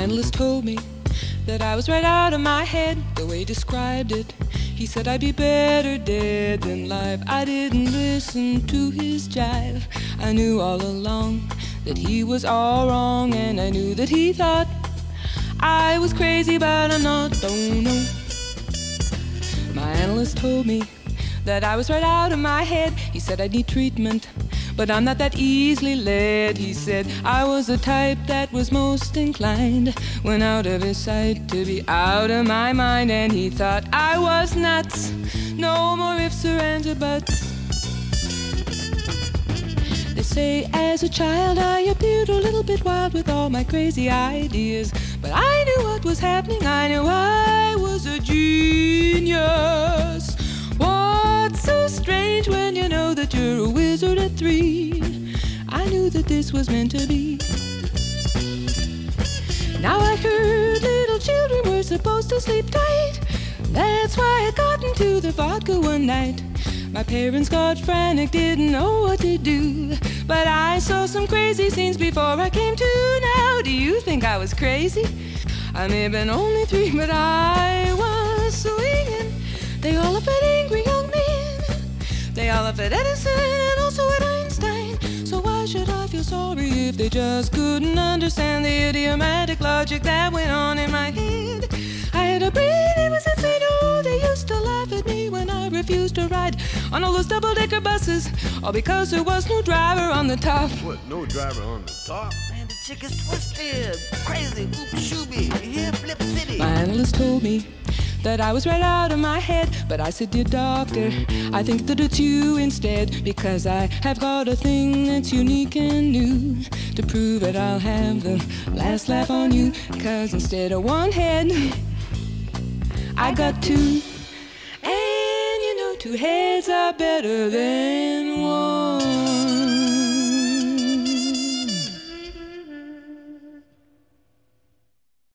analyst told me that I was right out of my head, the way he described it. He said I'd be better dead than live. I didn't listen to his jive. I knew all along that he was all wrong, and I knew that he thought I was crazy, but I'm not, don't know. My analyst told me that I was right out of my head. He said I'd need treatment, but I'm not that easily led. He said I was the type that was most inclined, when out of his sight, to be out of my mind. And he thought I was nuts. No more ifs or ands or buts. They say as a child I appeared a little bit wild with all my crazy ideas, but I knew what was happening. I knew I was a genius. What's so strange when you know that you're a wizard at 3? I knew that this was meant to be. Now I heard little children were supposed to sleep tight. That's why I got into the vodka one night. My parents got frantic, didn't know what to do, but I saw some crazy scenes before I came to. Now, do you think I was crazy? I may have been only 3, but I was swinging. They all laugh at angry young men. They all laugh at Edison and also at Einstein. So why should I feel sorry if they just couldn't understand the idiomatic logic that went on in my head? I had a brain, it was insane. Oh, they used to laugh at me when I refused to ride on all those double-decker buses, all because there was no driver on the top. What, no driver on the top? Man, the chick is twisted, crazy, oop-shooby, here, Flip City. My analyst told me that I was right out of my head, but I said, dear doctor, I think that it's you instead, because I have got a thing that's unique and new. To prove it, I'll have the last laugh on you, 'cause instead of one head, I got 2. And you know 2 heads are better than 1.